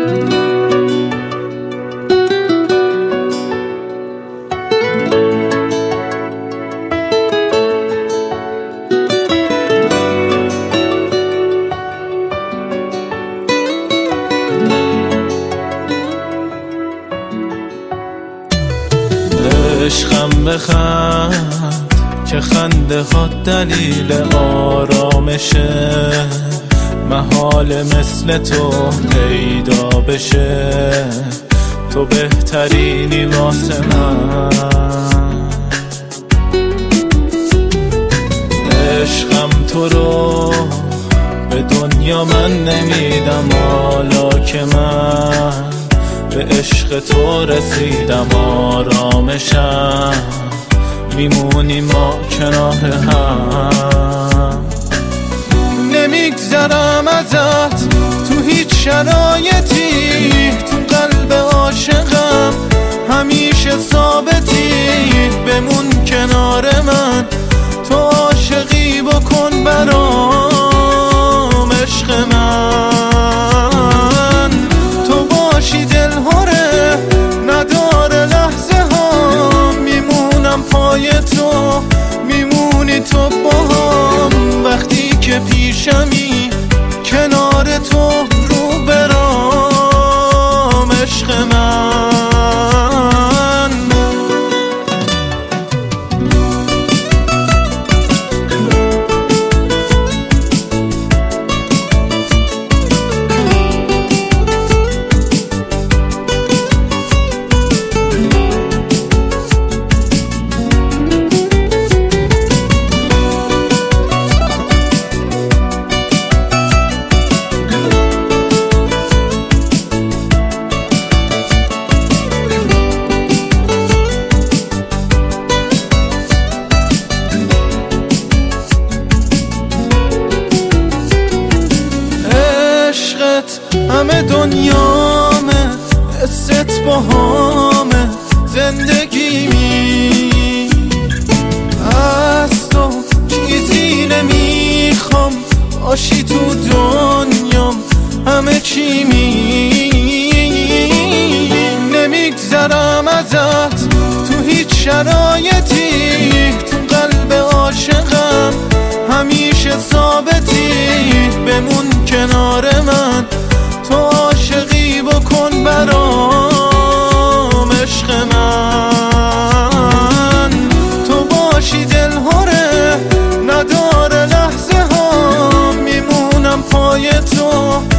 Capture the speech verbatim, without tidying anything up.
عشقم بخند که خنده ها دلیل آرامشه، محال مثل تو پیدا بشه، تو بهترینی واسه من. عشقم تو رو به دنیا من نمیدم، حالا که من به عشق تو رسیدم آرامشم، میمونی ما کنار هم. نمیگذرم ازت تو هیچ شرایطی، تو قلب عاشقم همیشه ثابتی، بمون کنار من، تو عاشقی بکن برام عشق من. تو باشی دلهره نداره لحظه ها، میمونم پای تو، میمونی تو باهم، وقتی که پیشمی کنار تو رو برام عشق من. همه دنیامه، حست باهامه، زندگیمی از تو چیزی نمیخوام، باشی تو دنیام همه چیمی. نمیگذرم ازت تو هیچ شرایطی، تو قلب عاشقم همیشه ثابتی، بمون کنار من، تو عاشقی بکن برام عشق من. تو باشی دلهره نداره لحظه ها، میمونم پای تو،